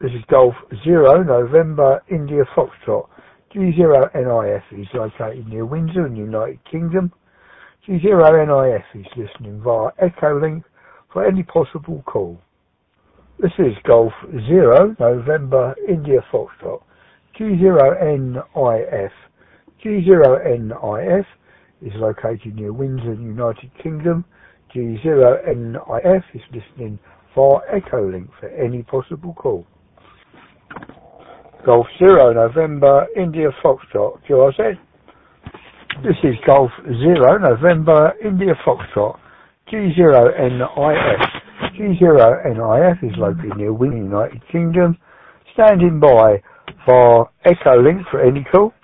This is Golf Zero, November, India Foxtrot. G0NIF is located near Windsor in the United Kingdom. G0NIF is listening via Echolink for any possible call. This is Golf Zero, November, India Foxtrot. G0NIF. G0NIF is located near Windsor in the United Kingdom. G0NIF is listening via Echolink for any possible call. Golf Zero, November, India Foxtrot, QRZ. This is Golf Zero, November, India Foxtrot, G0NIF. G0NIF is located near Windsor, United Kingdom. Standing by for Echolink for any call.